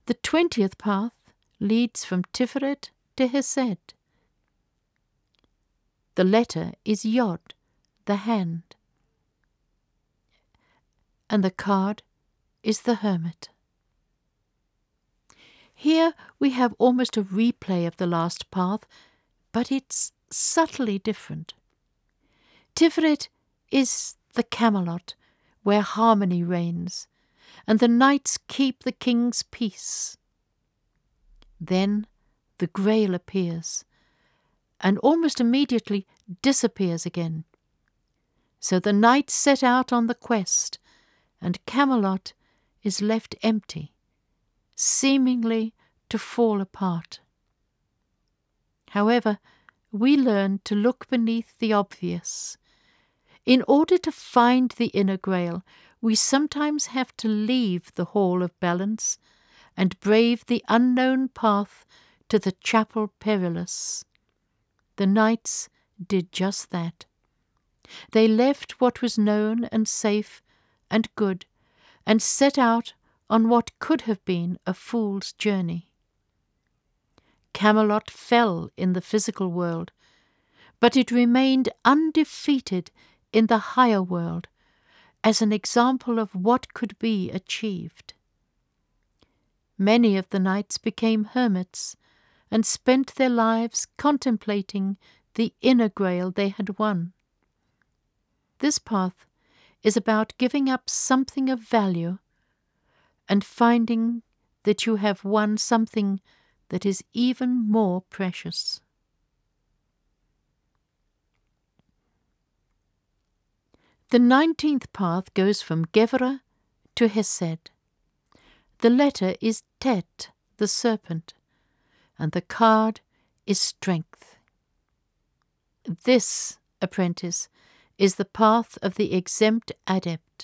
The 20th path leads from Tiferet to Hesed. The letter is Yod, the hand, and the card is the hermit. Here we have almost a replay of the last path, but it's subtly different. Tiferet is the Camelot, where harmony reigns, and the knights keep the king's peace. Then the Grail appears, and almost immediately disappears again. So the knights set out on the quest, and Camelot is left empty, seemingly to fall apart. However, we learn to look beneath the obvious. In order to find the inner Grail, we sometimes have to leave the Hall of Balance and brave the unknown path to the Chapel Perilous. The knights did just that. They left what was known and safe and good, and set out on what could have been a fool's journey. Camelot fell in the physical world, but it remained undefeated in the higher world as an example of what could be achieved. Many of the knights became hermits and spent their lives contemplating the inner Grail they had won. This path is about giving up something of value and finding that you have won something that is even more precious. The 19th path goes from Gevurah to Hesed. The letter is Tet, the serpent, and the card is strength. This, apprentice, is the path of the exempt adept.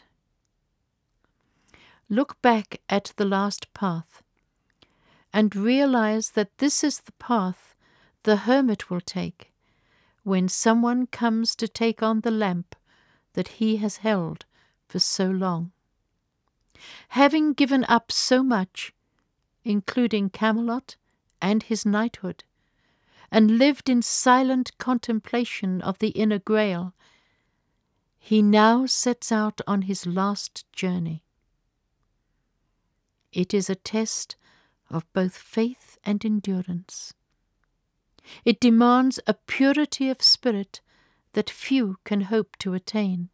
Look back at the last path and realize that this is the path the hermit will take when someone comes to take on the lamp that he has held for so long. Having given up so much, including Camelot and his knighthood, and lived in silent contemplation of the inner Grail, he now sets out on his last journey. It is a test of both faith and endurance. It demands a purity of spirit that few can hope to attain.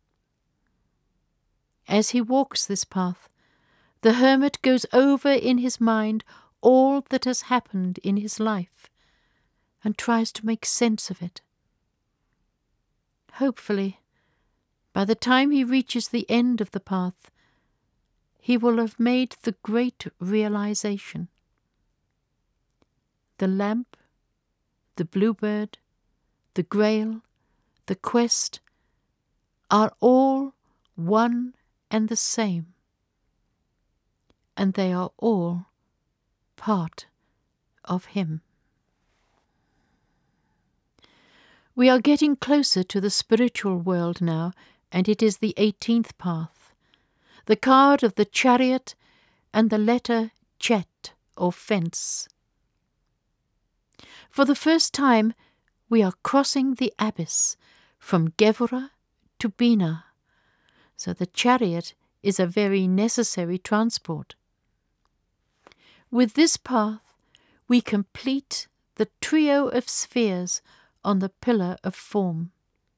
As he walks this path, the hermit goes over in his mind all that has happened in his life and tries to make sense of it. Hopefully, by the time he reaches the end of the path, he will have made the great realization. The lamp, the bluebird, the Grail, the quest are all one and the same, and they are all part of him. We are getting closer to the spiritual world now, and it is the 18th path, the card of the chariot and the letter Chet, or fence. For the first time, we are crossing the abyss from Gevurah to Bina, so the chariot is a very necessary transport. With this path, we complete the trio of spheres on the pillar of form.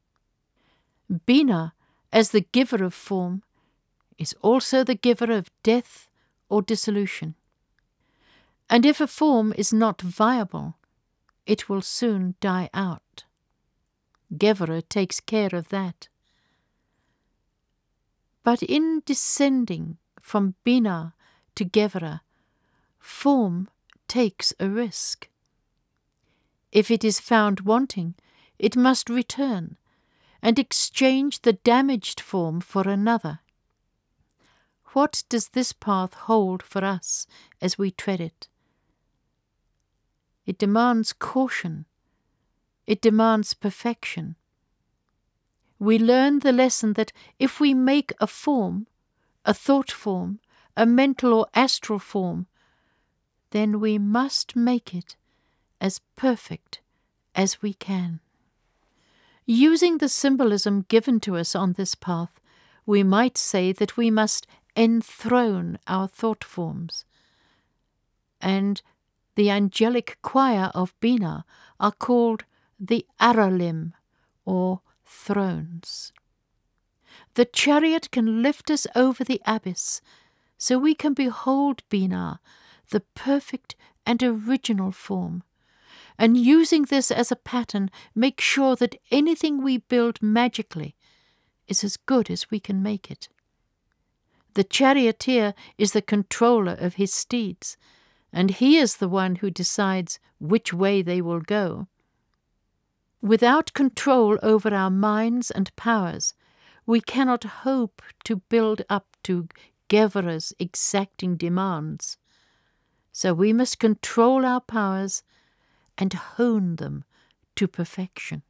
Bina, as the giver of form, is also the giver of death or dissolution. And if a form is not viable, it will soon die out. Gevurah takes care of that. But in descending from Bina to Gevurah, form takes a risk. If it is found wanting, it must return and exchange the damaged form for another. What does this path hold for us as we tread it? It demands caution. It demands perfection. We learn the lesson that if we make a form, a thought form, a mental or astral form, then we must make it as perfect as we can. Using the symbolism given to us on this path, we might say that we must enthrone our thought forms. And the angelic choir of Bina are called the Aralim, or thrones. The chariot can lift us over the abyss, so we can behold Bina, the perfect and original form, and using this as a pattern, make sure that anything we build magically is as good as we can make it. The charioteer is the controller of his steeds, and he is the one who decides which way they will go. Without control over our minds and powers, we cannot hope to build up to Gevra's exacting demands. So we must control our powers and hone them to perfection.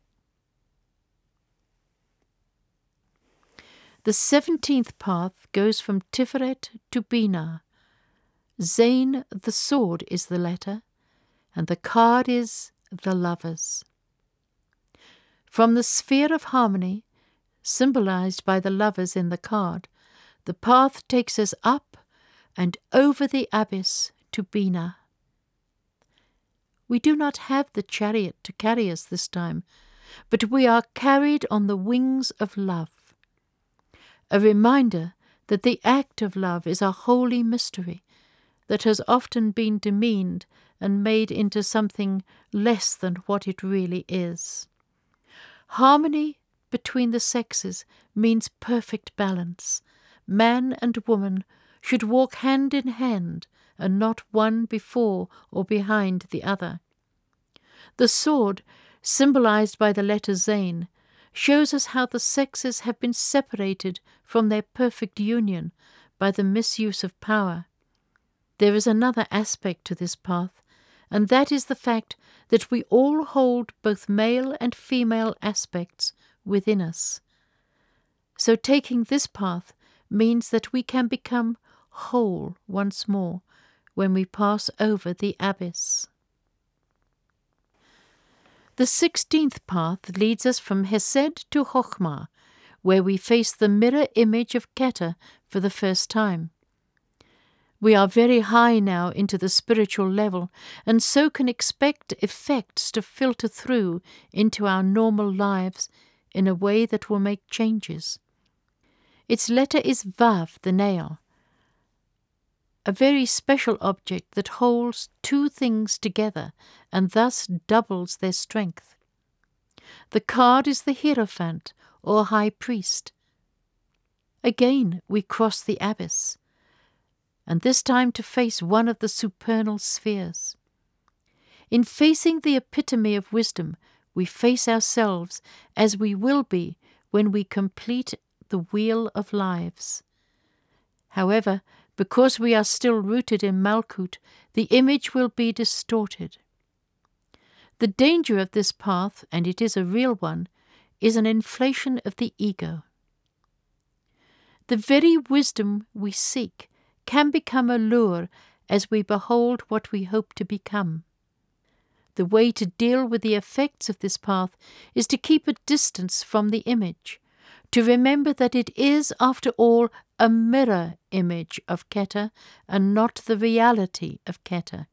The 17th path goes from Tiferet to Bina. Zain, the sword, is the letter, and the card is the lovers. From the sphere of harmony, symbolized by the lovers in the card, the path takes us up and over the abyss to Bina. We do not have the chariot to carry us this time, but we are carried on the wings of love. A reminder that the act of love is a holy mystery that has often been demeaned and made into something less than what it really is. Harmony between the sexes means perfect balance. Man and woman should walk hand in hand and not one before or behind the other. The sword, symbolized by the letter Zain, shows us how the sexes have been separated from their perfect union by the misuse of power. There is another aspect to this path, and that is the fact that we all hold both male and female aspects within us. So taking this path means that we can become whole once more when we pass over the abyss. The 16th path leads us from Hesed to Chokhmah, where we face the mirror image of Keter for the first time. We are very high now into the spiritual level, and so can expect effects to filter through into our normal lives in a way that will make changes. Its letter is Vav, the nail, a very special object that holds two things together and thus doubles their strength. The card is the Hierophant, or High Priest. Again we cross the abyss, and this time to face one of the supernal spheres. In facing the epitome of wisdom, we face ourselves as we will be when we complete the wheel of lives. However, because we are still rooted in Malkut, the image will be distorted. The danger of this path, and it is a real one, is an inflation of the ego. The very wisdom we seek can become a lure as we behold what we hope to become. The way to deal with the effects of this path is to keep a distance from the image, to remember that it is, after all, a mirror image of Keter and not the reality of Keter.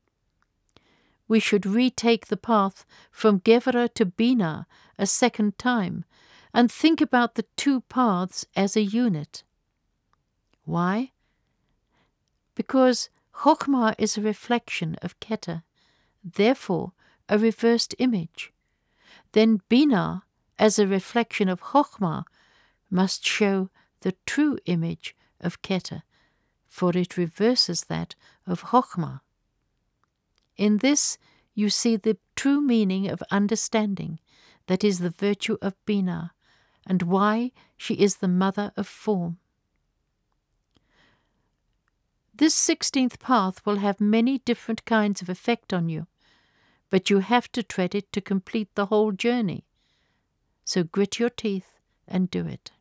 We should retake the path from Gevra to Bina a second time and think about the two paths as a unit. Why? Because Chokhmah is a reflection of Keter, therefore a reversed image. Then Bina, as a reflection of Chokhmah, must show the true image of Keter, for it reverses that of Chokhmah. In this you see the true meaning of understanding, that is the virtue of Bina, and why she is the mother of form. This 16th path will have many different kinds of effect on you, but you have to tread it to complete the whole journey. So grit your teeth and do it.